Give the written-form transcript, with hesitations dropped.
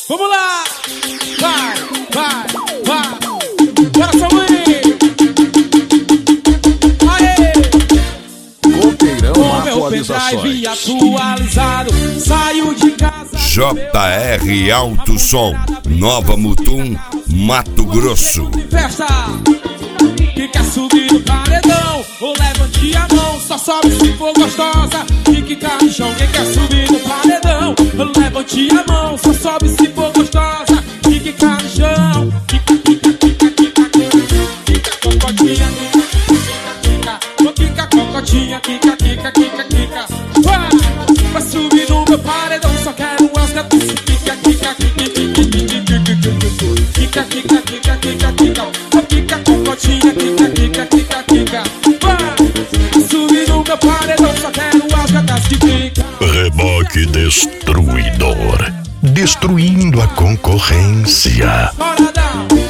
Vamos lá! Vai, vai, vai! Bora, Samuel! Aê! Coqueirão Atualizações. Atualizado, saio de casa. JR Alto Som, Nova Mutum, Mato Grosso. Festa! Que quer subir no paredão, ou levante a mão, só sobe se for gostosa. Fique carnichão, quem quer subir no paredão, ou levante a mão, só sobe se for gostosa. Fique carnichão, fica cocotinha, fica cocotinha, fica. Vai subir no meu paredão, só quero umas gatas. Fica cocotinha, fica. Vai subir no meu paredão, só quero umas gatas que fica. Reboque destruidor, destruindo a concorrência. Bora dar